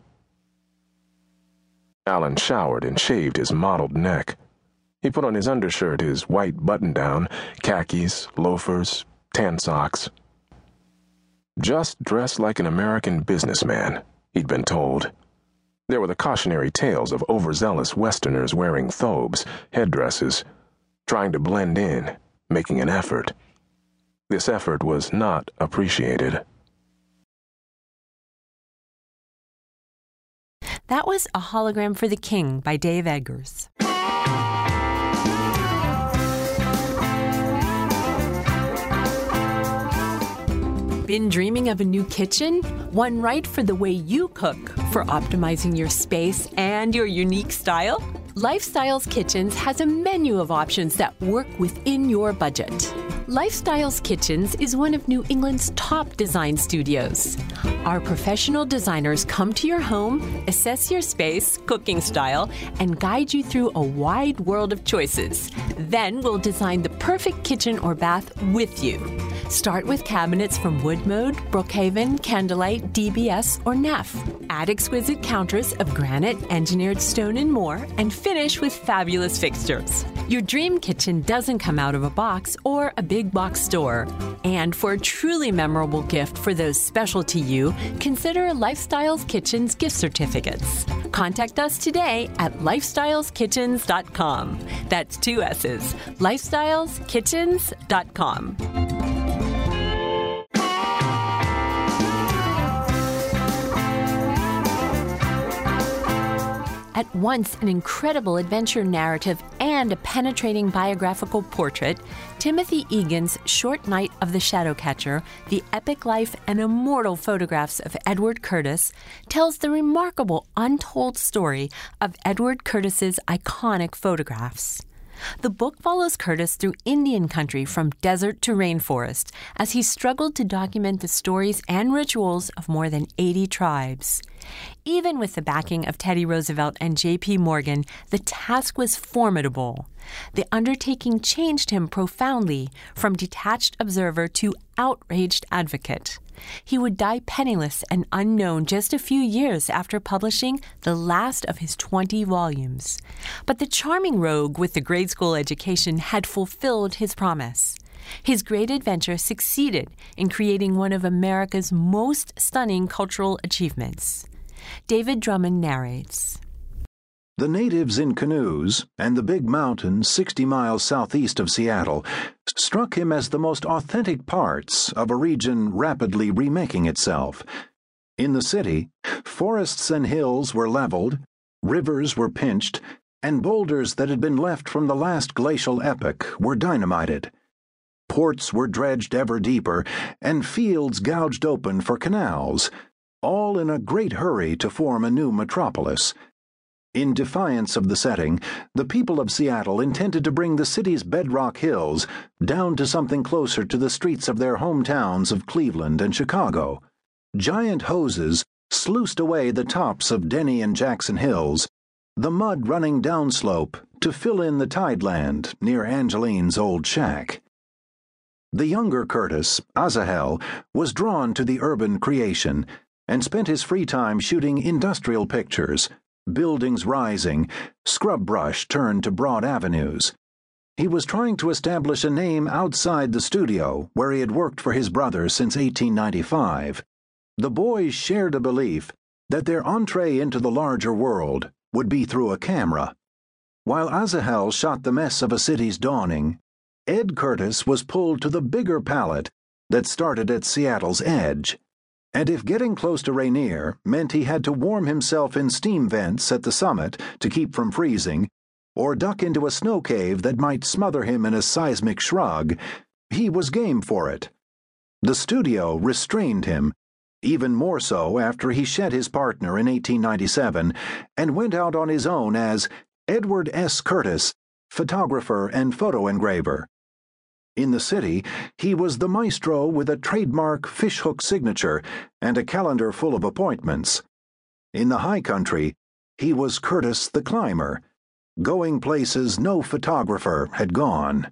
Alan showered and shaved his mottled neck. He put on his undershirt, his white button-down, khakis, loafers, tan socks. Just dressed like an American businessman, he'd been told. There were the cautionary tales of overzealous Westerners wearing thobes, headdresses, trying to blend in, making an effort. This effort was not appreciated. That was A Hologram for the King by Dave Eggers. Been dreaming of a new kitchen? One right for the way you cook, for optimizing your space and your unique style? Lifestyles Kitchens has a menu of options that work within your budget. Lifestyles Kitchens is one of New England's top design studios. Our professional designers come to your home, assess your space, cooking style, and guide you through a wide world of choices. Then we'll design the perfect kitchen or bath with you. Start with cabinets from Woodmode, Brookhaven, Candlelight, DBS, or Neff. Add exquisite counters of granite, engineered stone, and more, and finish with fabulous fixtures. Your dream kitchen doesn't come out of a box or a big box store. And for a truly memorable gift for those special to you, consider Lifestyles Kitchens gift certificates. Contact us today at lifestyleskitchens.com. That's 2 S's. lifestyleskitchens.com. At once an incredible adventure narrative and a penetrating biographical portrait, Timothy Egan's Short Night of the Shadowcatcher, The Epic Life and Immortal Photographs of Edward Curtis, tells the remarkable untold story of Edward Curtis's iconic photographs. The book follows Curtis through Indian country from desert to rainforest as he struggled to document the stories and rituals of more than 80 tribes. Even with the backing of Teddy Roosevelt and J.P. Morgan, the task was formidable. The undertaking changed him profoundly from detached observer to outraged advocate. He would die penniless and unknown just a few years after publishing the last of his 20 volumes. But the charming rogue with the grade school education had fulfilled his promise. His great adventure succeeded in creating one of America's most stunning cultural achievements. David Drummond narrates. The natives in canoes and the big mountains 60 miles southeast of Seattle struck him as the most authentic parts of a region rapidly remaking itself. In the city, forests and hills were leveled, rivers were pinched, and boulders that had been left from the last glacial epoch were dynamited. Ports were dredged ever deeper, and fields gouged open for canals, all in a great hurry to form a new metropolis. In defiance of the setting, the people of Seattle intended to bring the city's bedrock hills down to something closer to the streets of their hometowns of Cleveland and Chicago. Giant hoses sluiced away the tops of Denny and Jackson Hills, the mud running downslope to fill in the tideland near Angeline's old shack. The younger Curtis, Azahel, was drawn to the urban creation and spent his free time shooting industrial pictures, buildings rising, scrub brush turned to broad avenues. He was trying to establish a name outside the studio where he had worked for his brother since 1895. The boys shared a belief that their entree into the larger world would be through a camera. While Azahel shot the mess of a city's dawning, Ed Curtis was pulled to the bigger palette that started at Seattle's edge. And if getting close to Rainier meant he had to warm himself in steam vents at the summit to keep from freezing, or duck into a snow cave that might smother him in a seismic shrug, he was game for it. The studio restrained him, even more so after he shed his partner in 1897 and went out on his own as Edward S. Curtis, photographer and photo engraver. In the city, he was the maestro with a trademark fishhook signature and a calendar full of appointments. In the high country, he was Curtis the climber, going places no photographer had gone.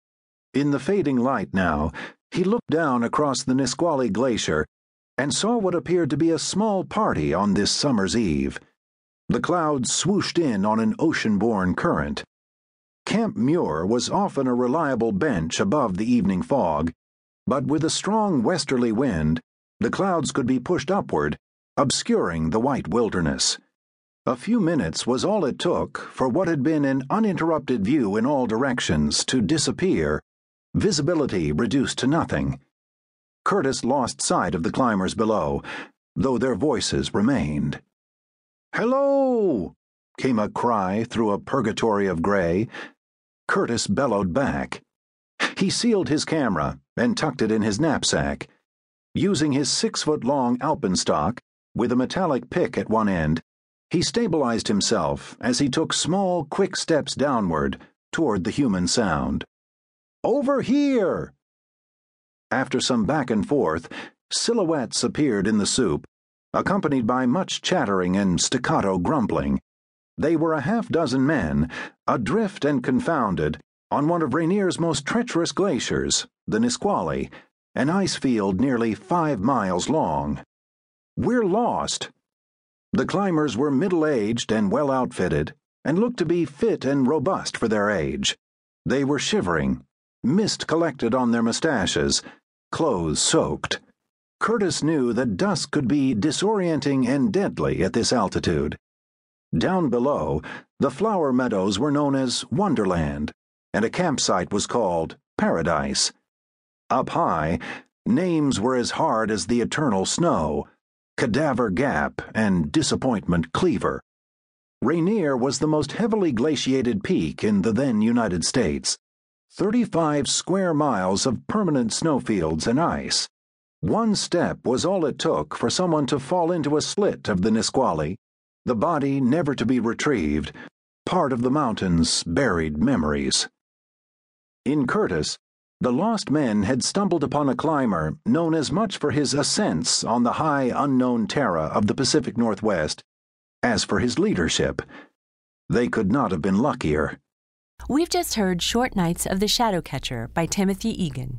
In the fading light now, he looked down across the Nisqually Glacier and saw what appeared to be a small party on this summer's eve. The clouds swooshed in on an ocean-borne current. Camp Muir was often a reliable bench above the evening fog, but with a strong westerly wind, the clouds could be pushed upward, obscuring the white wilderness. A few minutes was all it took for what had been an uninterrupted view in all directions to disappear, visibility reduced to nothing. Curtis lost sight of the climbers below, though their voices remained. "Hello!" came a cry through a purgatory of gray. Curtis bellowed back. He sealed his camera and tucked it in his knapsack. Using his 6-foot-long alpenstock, with a metallic pick at one end, he stabilized himself as he took small, quick steps downward toward the human sound. "Over here!" After some back and forth, silhouettes appeared in the soup, accompanied by much chattering and staccato grumbling. They were a half-dozen men, adrift and confounded, on one of Rainier's most treacherous glaciers, the Nisqually, an ice field nearly 5 miles long. "We're lost." The climbers were middle-aged and well-outfitted, and looked to be fit and robust for their age. They were shivering, mist collected on their mustaches, clothes soaked. Curtis knew that dusk could be disorienting and deadly at this altitude. Down below, the flower meadows were known as Wonderland, and a campsite was called Paradise. Up high, names were as hard as the eternal snow, Cadaver Gap and Disappointment Cleaver. Rainier was the most heavily glaciated peak in the then United States. 35 square miles of permanent snowfields and ice. One step was all it took for someone to fall into a slit of the Nisqually, the body never to be retrieved, part of the mountain's buried memories. In Curtis, the lost men had stumbled upon a climber known as much for his ascents on the high unknown terra of the Pacific Northwest as for his leadership. They could not have been luckier. We've just heard Short Nights of the Shadowcatcher by Timothy Egan.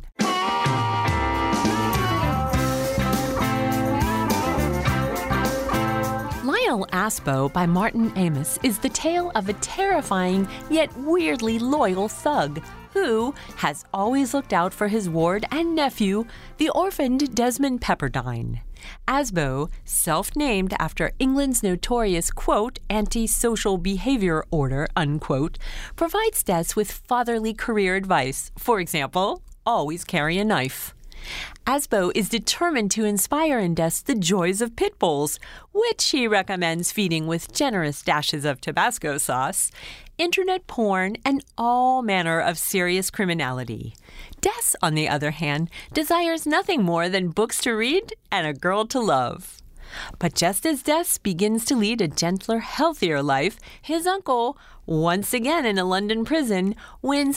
Lionel Asbo by Martin Amis is the tale of a terrifying yet weirdly loyal thug who has always looked out for his ward and nephew, the orphaned Desmond Pepperdine. Asbo, self-named after England's notorious, quote, anti-social behavior order, unquote, provides Des with fatherly career advice. For example, always carry a knife. Asbo is determined to inspire in Des the joys of pit bulls, which he recommends feeding with generous dashes of Tabasco sauce, internet porn, and all manner of serious criminality. Des, on the other hand, desires nothing more than books to read and a girl to love. But just as Des begins to lead a gentler, healthier life, his uncle, once again in a London prison, wins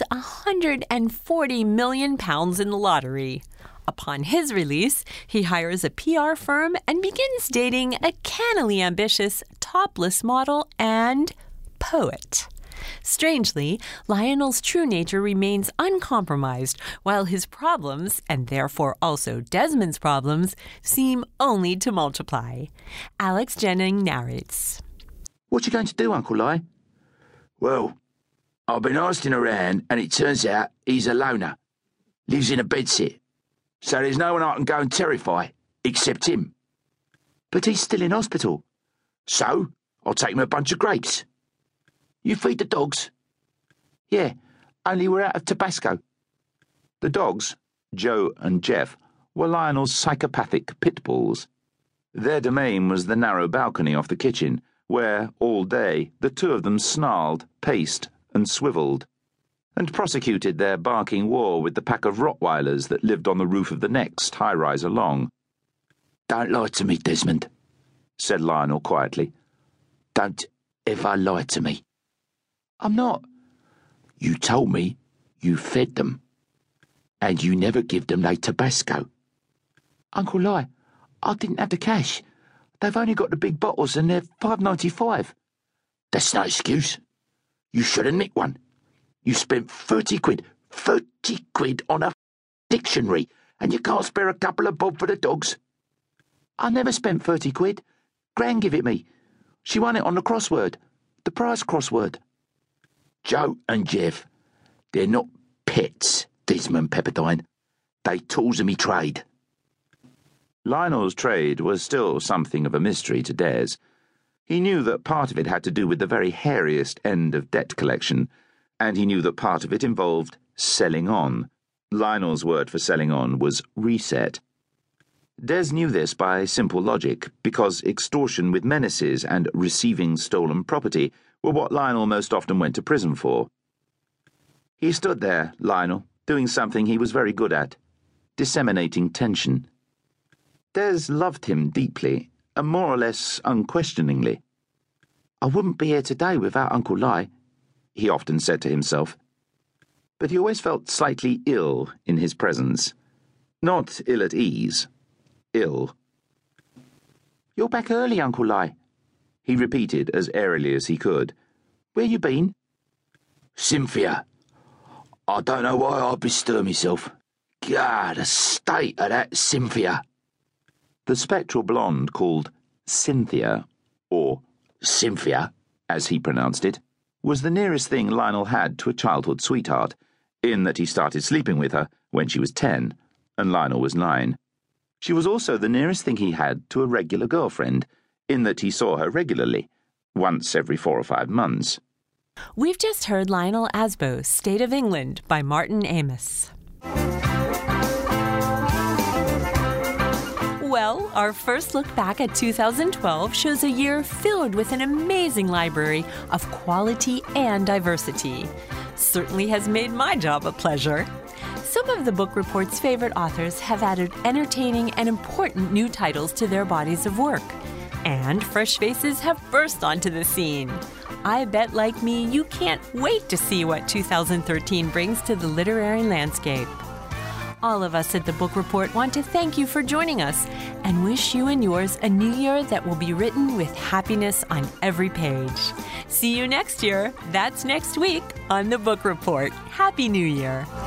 £140 million in the lottery. Upon his release, he hires a PR firm and begins dating a cannily ambitious, topless model and poet. Strangely, Lionel's true nature remains uncompromised, while his problems, and therefore also Desmond's problems, seem only to multiply. Alex Jennings narrates. What you going to do, Uncle Li? Well, I've been asking around, and it turns out he's a loner. Lives in a bedsit. So there's no one I can go and terrify, except him. But he's still in hospital. So, I'll take him a bunch of grapes. You feed the dogs? Yeah, only we're out of Tabasco. The dogs, Joe and Jeff, were Lionel's psychopathic pit bulls. Their domain was the narrow balcony off the kitchen, where, all day, the two of them snarled, paced, and swivelled, and prosecuted their barking war with the pack of Rottweilers that lived on the roof of the next high-rise along. Don't lie to me, Desmond, said Lionel quietly. Don't ever lie to me. I'm not. You told me you fed them, and you never give them no Tabasco. Uncle Li, I didn't have the cash. They've only got the big bottles and they're $5.95. That's no excuse. You should have nicked one. You spent 30 quid on a dictionary, and you can't spare a couple of bob for the dogs. I never spent 30 quid. Gran give it me. She won it on the crossword, the prize crossword. Joe and Jeff, they're not pets, Desmond Pepperdine. They tools of me trade. Lionel's trade was still something of a mystery to Des. He knew that part of it had to do with the very hairiest end of debt collection, and he knew that part of it involved selling on. Lionel's word for selling on was reset. Des knew this by simple logic, because extortion with menaces and receiving stolen property were what Lionel most often went to prison for. He stood there, Lionel, doing something he was very good at, disseminating tension. Des loved him deeply, and more or less unquestioningly. I wouldn't be here today without Uncle Li, he often said to himself. But he always felt slightly ill in his presence. Not ill at ease. Ill. You're back early, Uncle Li, he repeated as airily as he could. Where you been? Cynthia. I don't know why I bestir myself. God, the state of that Cynthia. The spectral blonde called Cynthia, or Cynthia, as he pronounced it, was the nearest thing Lionel had to a childhood sweetheart, in that he started sleeping with her when she was 10, and Lionel was 9. She was also the nearest thing he had to a regular girlfriend, in that he saw her regularly, once every 4 or 5 months. We've just heard Lionel Asbo's State of England by Martin Amis. Well, our first look back at 2012 shows a year filled with an amazing library of quality and diversity. Certainly has made my job a pleasure. Some of the book report's favorite authors have added entertaining and important new titles to their bodies of work, and fresh faces have burst onto the scene. I bet, like me, you can't wait to see what 2013 brings to the literary landscape. All of us at the Book Report want to thank you for joining us and wish you and yours a new year that will be written with happiness on every page. See you next year. That's next week on the Book Report. Happy New Year.